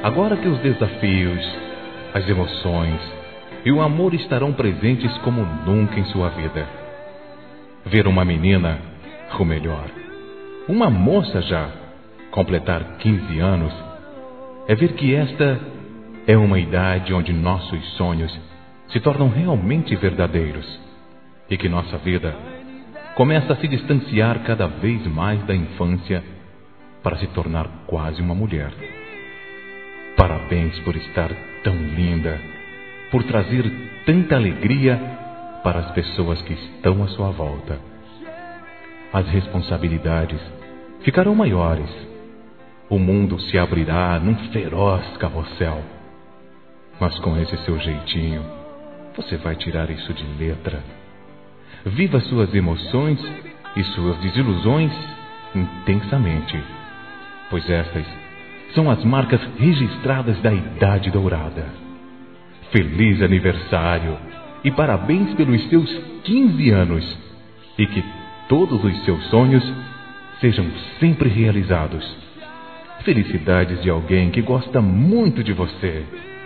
Agora que os desafios, as emoções e o amor estarão presentes como nunca em sua vida. Ver uma menina, ou melhor, uma moça já, completar 15 anos, é ver que esta é uma idade onde nossos sonhos se tornam realmente verdadeiros e que nossa vida começa a se distanciar cada vez mais da infância para se tornar quase uma mulher. Parabéns por estar tão linda, por trazer tanta alegria para as pessoas que estão à sua volta. As responsabilidades ficarão maiores. O mundo se abrirá num feroz carrossel. Mas com esse seu jeitinho, você vai tirar isso de letra. Viva suas emoções e suas desilusões intensamente, pois estas são as marcas registradas da Idade Dourada. Feliz aniversário e parabéns pelos seus 15 anos e que todos os seus sonhos sejam sempre realizados. Felicidades de alguém que gosta muito de você.